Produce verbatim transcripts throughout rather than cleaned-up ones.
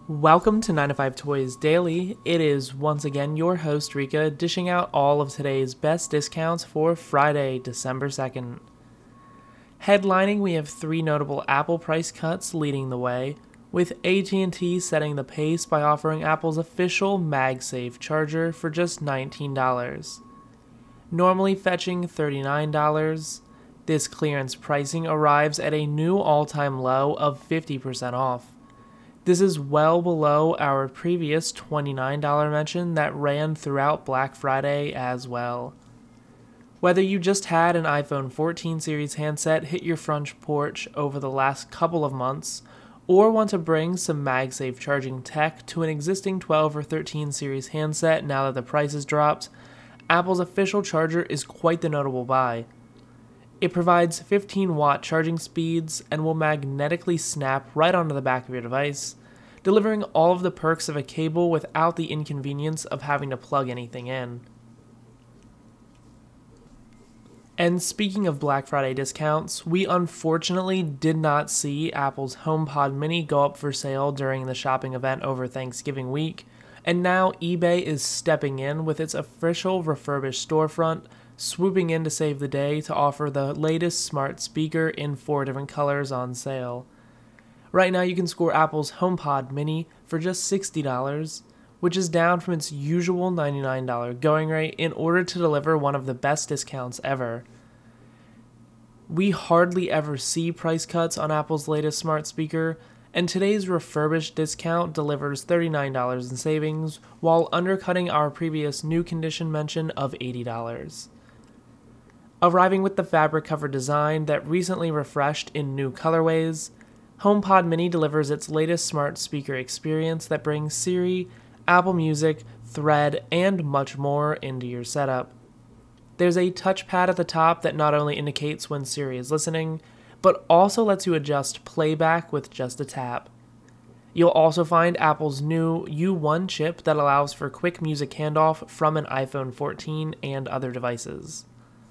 Welcome to nine to five Toys Daily. It is once again your host Rika dishing out all of today's best discounts for Friday, December second. Headlining, we have three notable Apple price cuts leading the way, with A T and T setting the pace by offering Apple's official MagSafe charger for just nineteen dollars. Normally fetching thirty-nine dollars, this clearance pricing arrives at a new all-time low of fifty percent off. This is well below our previous twenty-nine dollars mention that ran throughout Black Friday as well. Whether you just had an iPhone fourteen series handset hit your front porch over the last couple of months, or want to bring some MagSafe charging tech to an existing twelve or thirteen series handset now that the price has dropped, Apple's official charger is quite the notable buy. It provides fifteen watt charging speeds and will magnetically snap right onto the back of your device, delivering all of the perks of a cable without the inconvenience of having to plug anything in. And speaking of Black Friday discounts, we unfortunately did not see Apple's HomePod Mini go up for sale during the shopping event over Thanksgiving week, and now eBay is stepping in with its official refurbished storefront, swooping in to save the day to offer the latest smart speaker in four different colors on sale. Right now you can score Apple's HomePod Mini for just sixty dollars, which is down from its usual ninety-nine dollars going rate in order to deliver one of the best discounts ever. We hardly ever see price cuts on Apple's latest smart speaker, and today's refurbished discount delivers thirty-nine dollars in savings while undercutting our previous new condition mention of eighty dollars. Arriving with the fabric-covered design that recently refreshed in new colorways, HomePod Mini delivers its latest smart speaker experience that brings Siri, Apple Music, Thread, and much more into your setup. There's a touchpad at the top that not only indicates when Siri is listening, but also lets you adjust playback with just a tap. You'll also find Apple's new U one chip that allows for quick music handoff from an iPhone fourteen and other devices.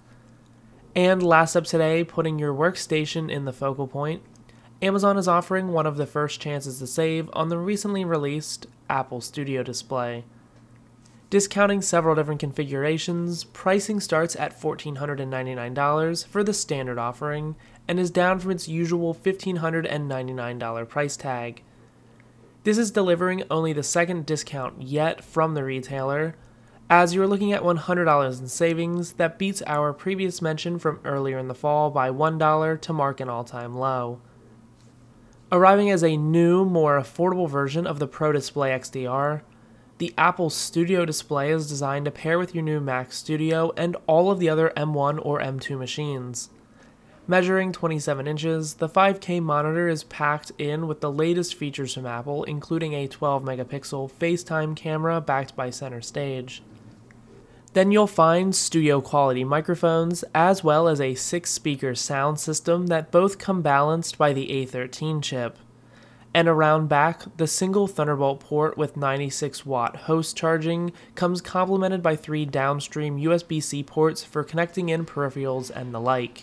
And last up today, putting your workstation in the focal point, Amazon is offering one of the first chances to save on the recently released Apple Studio Display. Discounting several different configurations, pricing starts at one thousand four hundred ninety-nine dollars for the standard offering and is down from its usual one thousand five hundred ninety-nine dollars price tag. This is delivering only the second discount yet from the retailer, as you're looking at one hundred dollars in savings that beats our previous mention from earlier in the fall by one dollar to mark an all-time low. Arriving as a new, more affordable version of the Pro Display X D R, the Apple Studio Display is designed to pair with your new Mac Studio and all of the other M one or M two machines. Measuring twenty-seven inches, the five K monitor is packed in with the latest features from Apple, including a twelve megapixel FaceTime camera backed by Center Stage. Then you'll find studio-quality microphones, as well as a six-speaker sound system that both come balanced by the A thirteen chip. And around back, the single Thunderbolt port with ninety-six watt host charging comes complemented by three downstream U S B-C ports for connecting in peripherals and the like.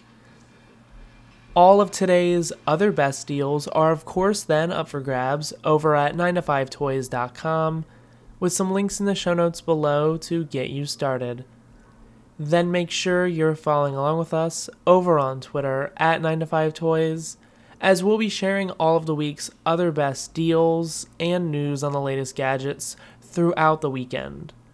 All of today's other best deals are of course then up for grabs over at nine to five toys dot com, with some links in the show notes below to get you started. Then make sure you're following along with us over on Twitter at nine to five toys, as we'll be sharing all of the week's other best deals and news on the latest gadgets throughout the weekend.